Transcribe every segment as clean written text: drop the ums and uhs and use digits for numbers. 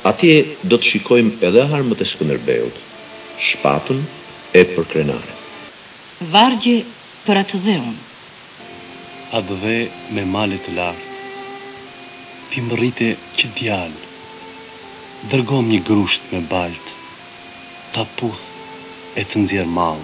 Atje do të shikojmë edhe armët e Skënderbeut, shpatën e përkrenare. Vargje për atë dheun. Atë dhe me malet të lartë, ti më rrite që djalë, dërgom një grusht me baltë, ta puth e të nxjerr malë.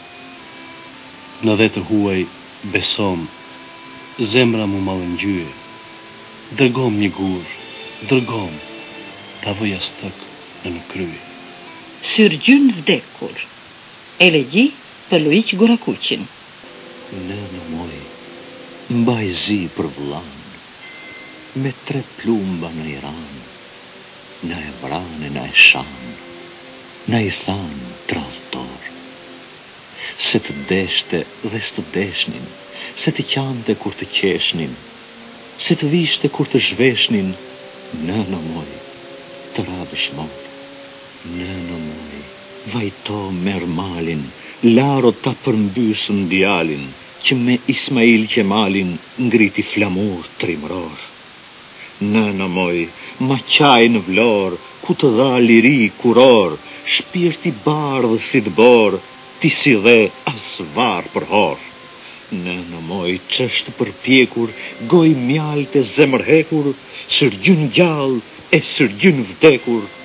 Në vetër huaj besom, zemra mu malëngjye, dërgom një gurë, dërgom, ta vëja stëk në krye. Syrgjyn vdekur. Elegji për Luiq Gorakuqin. Në moj, mbaj zi për vëllan, me 3 plumba në Iran, na e vrane, na e shan, na i than tradhtor. Se të deshte dhe s'të deshnin, se të qante kur të qeshnin, se të vishte kur të zhveshnin, nëna moj, të radhësh mor. Nëna moj, vajto merr malin, laro ta përmbysën djalin, që me Ismail Qemalin ngriti flamur trimror. Nëna moj, ma qaj në vlor, ku të dha liri kuror, shpirti bardhë si të bor, ti si dhe as var për hor. Nëna moj, ç'është përpjekur, goj mjalt e zemër hekur, sërgjyn gjallë e sërgjyn vdekur,